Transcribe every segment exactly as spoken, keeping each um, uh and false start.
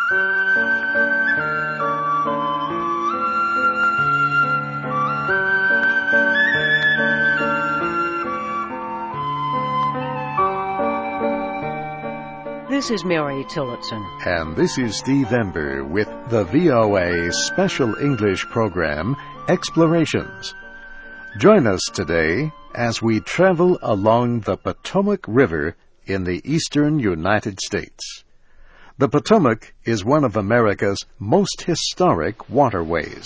This is Mary Tillotson. And this is Steve Ember with the V O A Special English Program, Explorations. Join us today as we travel along the Potomac River in the eastern United States. The Potomac is one of America's most historic waterways.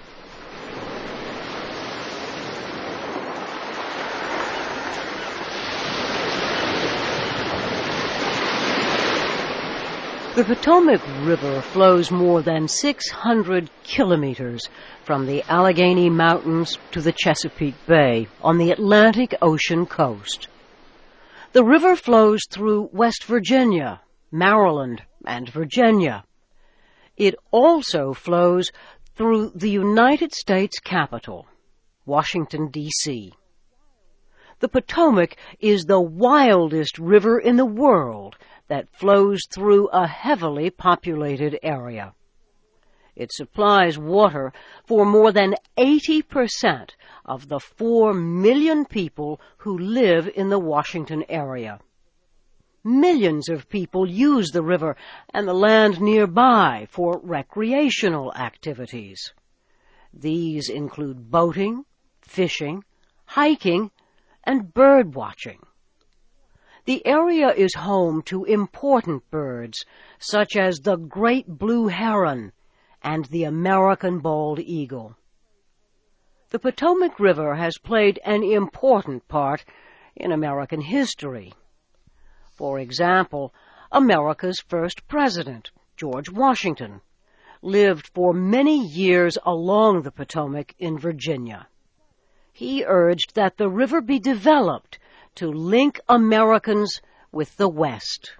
The Potomac River flows more than six hundred kilometers from the Allegheny Mountains to the Chesapeake Bay on the Atlantic Ocean coast. The river flows through West Virginia, Maryland, and Virginia. It also flows through the United States capital, Washington, D C The Potomac is the wildest river in the world that flows through a heavily populated area. It supplies water for more than eighty percent of the four million people who live in the Washington area. Millions of people use the river and the land nearby for recreational activities. These include boating, fishing, hiking, and bird watching. The area is home to important birds, such as the great blue heron and the American bald eagle. The Potomac River has played an important part in American history. For example, America's first president, George Washington, lived for many years along the Potomac in Virginia. He urged that the river be developed to link Americans with the West.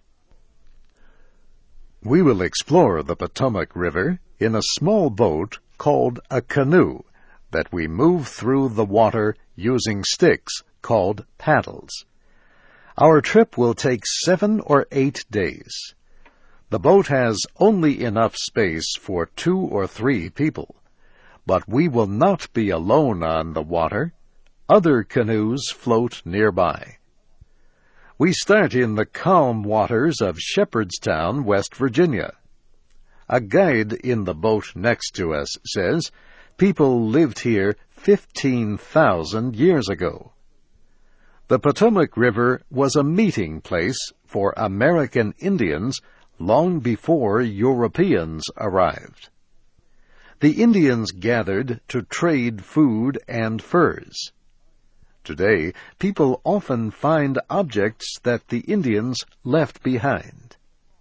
We will explore the Potomac River in a small boat called a canoe that we move through the water using sticks called paddles. Our trip will take seven or eight days. The boat has only enough space for two or three people, but we will not be alone on the water. Other canoes float nearby. We start in the calm waters of Shepherdstown, West Virginia. A guide in the boat next to us says people lived here fifteen thousand years ago. The Potomac River was a meeting place for American Indians long before Europeans arrived. The Indians gathered to trade food and furs. Today, people often find objects that the Indians left behind.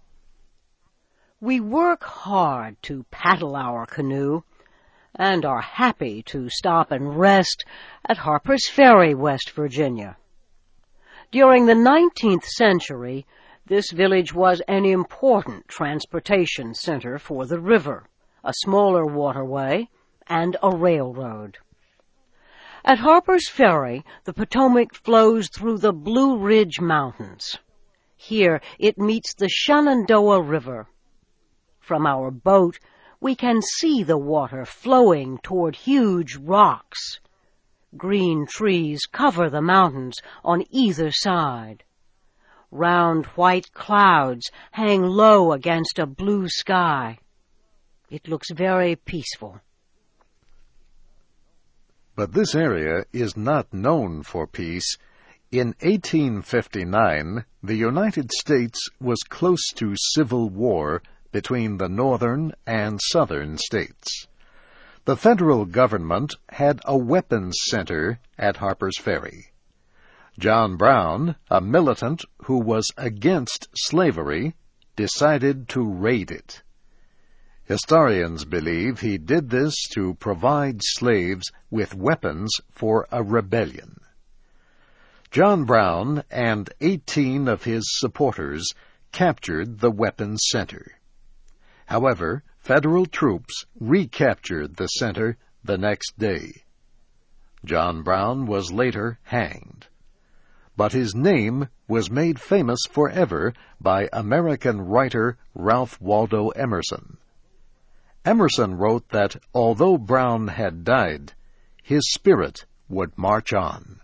We work hard to paddle our canoe and are happy to stop and rest at Harper's Ferry, West Virginia. During the nineteenth century, this village was an important transportation center for the river, a smaller waterway, and a railroad. At Harper's Ferry, the Potomac flows through the Blue Ridge Mountains. Here it meets the Shenandoah River. From our boat, we can see the water flowing toward huge rocks. Green trees cover the mountains on either side. Round white clouds hang low against a blue sky. It looks very peaceful. But this area is not known for peace. In eighteen fifty-nine, the United States was close to civil war between the northern and southern states. The federal government had a weapons center at Harper's Ferry. John Brown, a militant who was against slavery, decided to raid it. Historians believe he did this to provide slaves with weapons for a rebellion. John Brown and eighteen of his supporters captured the weapons center. However, federal troops recaptured the center the next day. John Brown was later hanged. but his name was made famous forever by American writer Ralph Waldo Emerson. Emerson wrote that although Brown had died, his spirit would march on.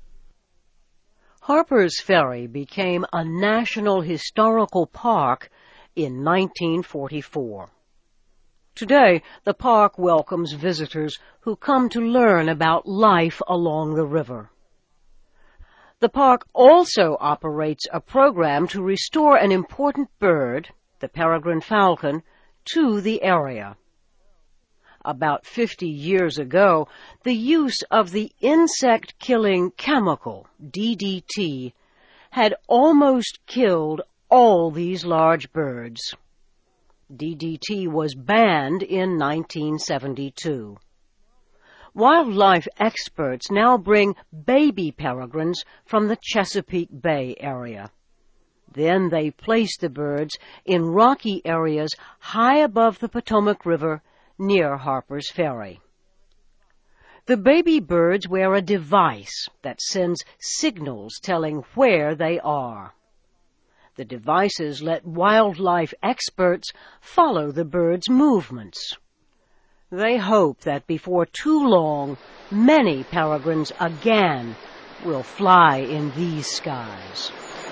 Harper's Ferry became a National Historical Park in nineteen forty-four. Today, the park welcomes visitors who come to learn about life along the river. The park also operates a program to restore an important bird, the peregrine falcon, to the area. About fifty years ago, the use of the insect-killing chemical, D D T, had almost killed all these large birds. D D T was banned in nineteen seventy-two. Wildlife experts now bring baby peregrines from the Chesapeake Bay area. Then they place the birds in rocky areas high above the Potomac River near Harper's Ferry. The baby birds wear a device that sends signals telling where they are. The devices let wildlife experts follow the birds' movements. They hope that before too long, many peregrines again will fly in these skies.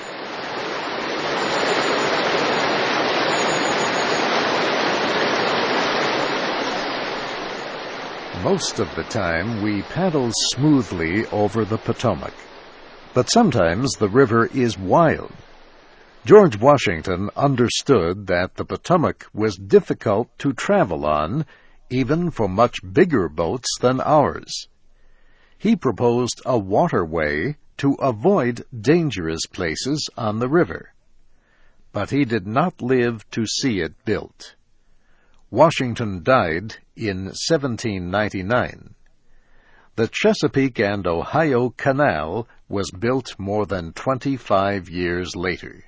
Most of the time, we paddle smoothly over the Potomac, but sometimes the river is wild. George Washington understood that the Potomac was difficult to travel on, even for much bigger boats than ours. He proposed a waterway to avoid dangerous places on the river, but he did not live to see it built. Washington died in seventeen ninety-nine. The Chesapeake and Ohio Canal was built more than twenty-five years later.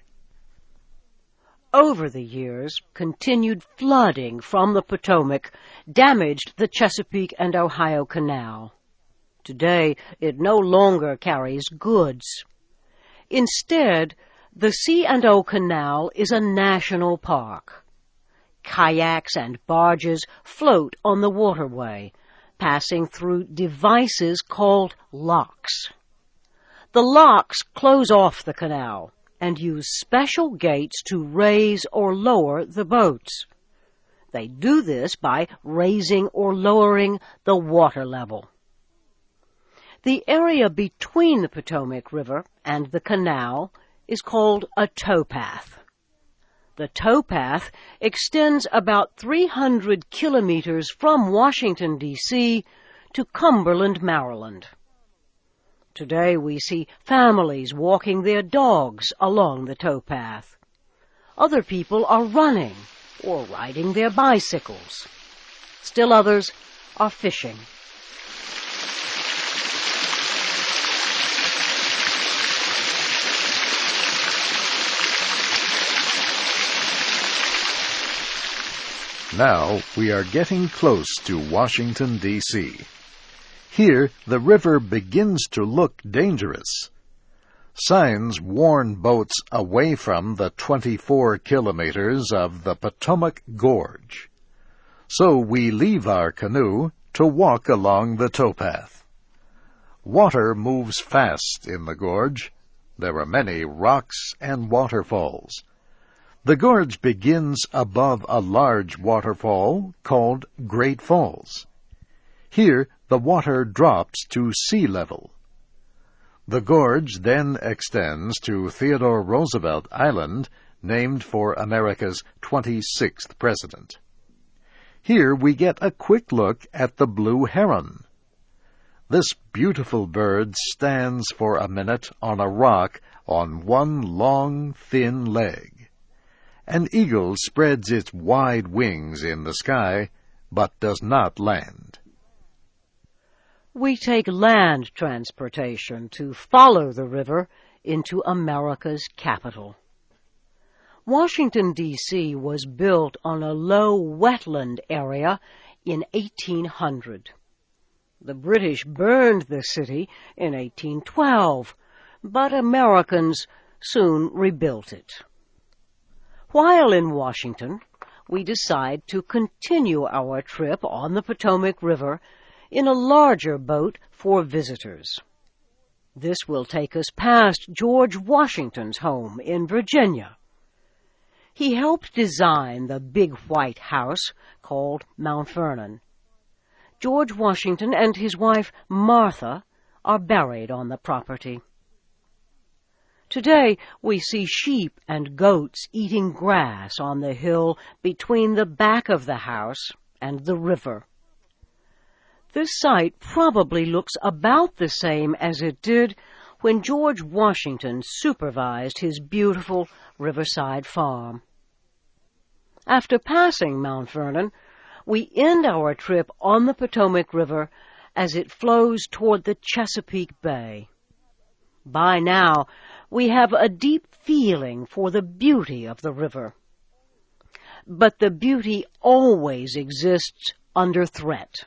Over the years, continued flooding from the Potomac damaged the Chesapeake and Ohio Canal. Today, it no longer carries goods. Instead, the C and O Canal is a national park. Kayaks and barges float on the waterway, passing through devices called locks. The locks close off the canal and use special gates to raise or lower the boats. They do this by raising or lowering the water level. The area between the Potomac River and the canal is called a towpath. The towpath extends about three hundred kilometers from Washington, D C to Cumberland, Maryland. Today we see families walking their dogs along the towpath. Other people are running or riding their bicycles. Still others are fishing. Now we are getting close to Washington, D C Here, the river begins to look dangerous. Signs warn boats away from the twenty-four kilometers of the Potomac Gorge. So we leave our canoe to walk along the towpath. Water moves fast in the gorge. There are many rocks and waterfalls. The gorge begins above a large waterfall called Great Falls. Here, the water drops to sea level. The gorge then extends to Theodore Roosevelt Island, named for America's twenty-sixth president. Here we get a quick look at the blue heron. This beautiful bird stands for a minute on a rock on one long, thin leg. An eagle spreads its wide wings in the sky, but does not land. We take land transportation to follow the river into America's capital. Washington, D C was built on a low wetland area in eighteen hundred. The British burned the city in eighteen twelve, but Americans soon rebuilt it. While in Washington, we decide to continue our trip on the Potomac River in a larger boat for visitors. This will take us past George Washington's home in Virginia. He helped design the big white house called Mount Vernon. George Washington and his wife Martha are buried on the property. Today we see sheep and goats eating grass on the hill between the back of the house and the river. This site probably looks about the same as it did when George Washington supervised his beautiful riverside farm. After passing Mount Vernon, we end our trip on the Potomac River as it flows toward the Chesapeake Bay. By now, we have a deep feeling for the beauty of the river. But the beauty always exists under threat.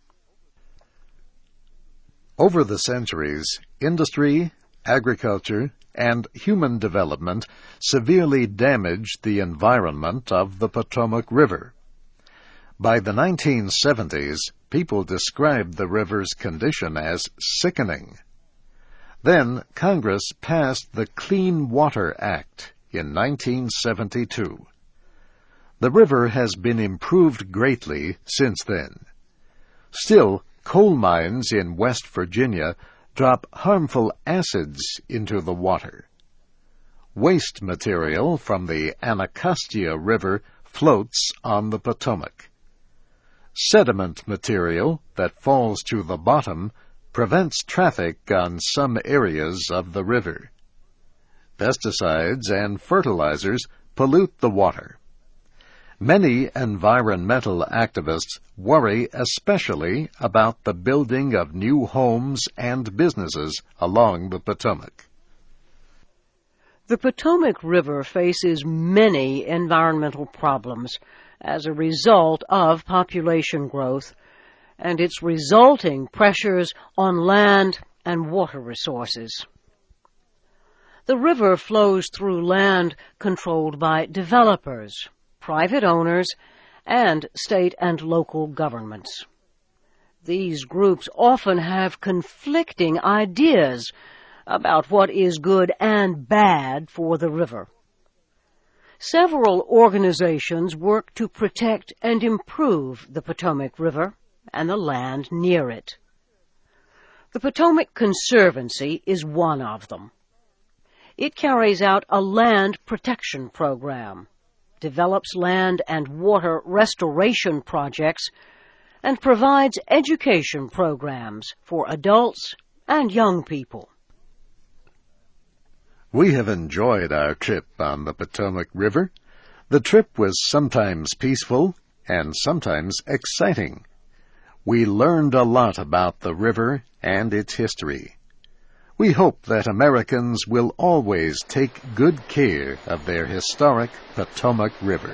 Over the centuries, industry, agriculture, and human development severely damaged the environment of the Potomac River. By the nineteen seventies, people described the river's condition as sickening. Then Congress passed the Clean Water Act in nineteen seventy-two. The river has been improved greatly since then. Still, coal mines in West Virginia drop harmful acids into the water. Waste material from the Anacostia River floats on the Potomac. Sediment material that falls to the bottom prevents traffic on some areas of the river. Pesticides and fertilizers pollute the water. Many environmental activists worry especially about the building of new homes and businesses along the Potomac. The Potomac River faces many environmental problems as a result of population growth and its resulting pressures on land and water resources. The river flows through land controlled by developers, private owners, and state and local governments. These groups often have conflicting ideas about what is good and bad for the river. Several organizations work to protect and improve the Potomac River and the land near it. The Potomac Conservancy is one of them. It carries out a land protection program, develops land and water restoration projects, and provides education programs for adults and young people. We have enjoyed our trip on the Potomac River. The trip was sometimes peaceful and sometimes exciting. We learned a lot about the river and its history. We hope that Americans will always take good care of their historic Potomac River.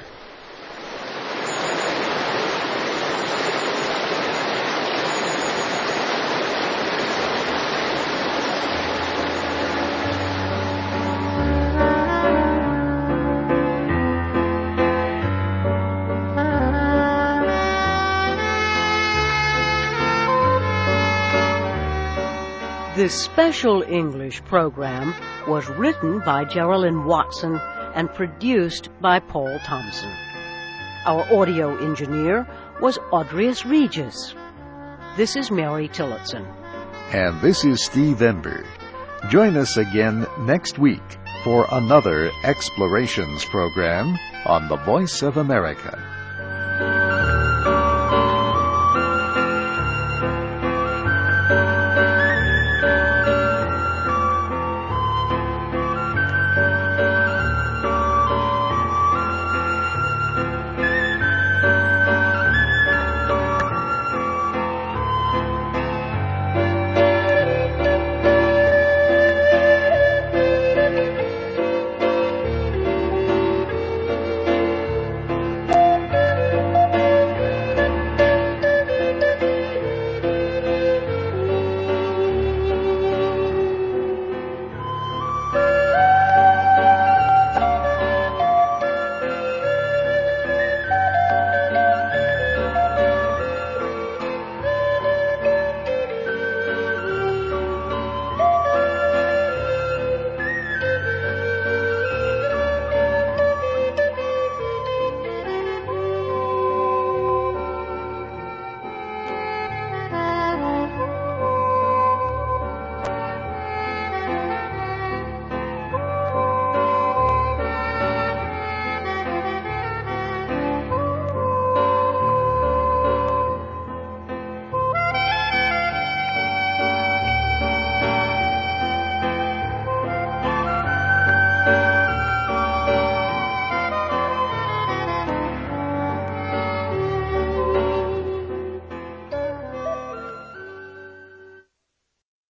This special English program was written by Geraldine Watson and produced by Paul Thompson. Our audio engineer was Audrius Regis. This is Mary Tillotson. And this is Steve Ember. Join us again next week for another Explorations program on the Voice of America.